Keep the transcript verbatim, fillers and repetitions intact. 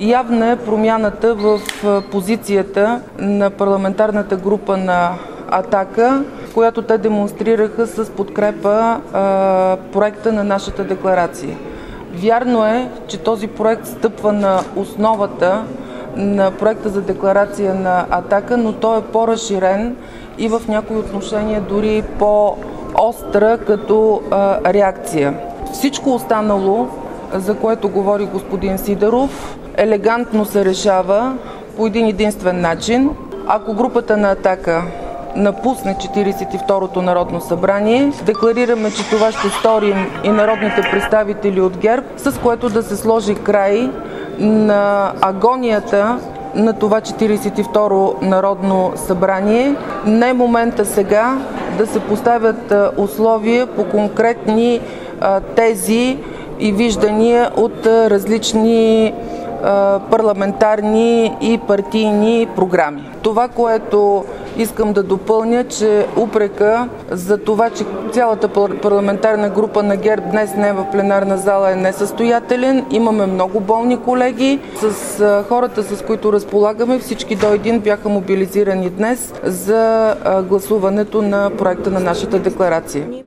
Явна е промяната в позицията на парламентарната група на „Атака“, която те демонстрираха с подкрепа а, проекта на нашата декларация. Вярно е, че този проект стъпва на основата на проекта за декларация на „Атака“, но той е по-разширен и в някои отношения дори по-остра като а, реакция. Всичко останало, за което говори господин Сидеров, елегантно се решава по един единствен начин. Ако групата на „Атака“ напусне Четиридесет и второто Народно събрание, декларираме, че това ще сторим и народните представители от ГЕРБ, с което да се сложи край на агонията на това Четиридесет и второ Народно събрание. Не е момента сега да се поставят условия по конкретни тези и виждания от различни парламентарни и партийни програми. Това, което искам да допълня, че упрека за това, че цялата парламентарна група на ГЕРБ днес не е в пленарна зала, е несъстоятелен. Имаме много болни колеги. С хората, с които разполагаме, всички до един бяха мобилизирани днес за гласуването на проекта на нашата декларация.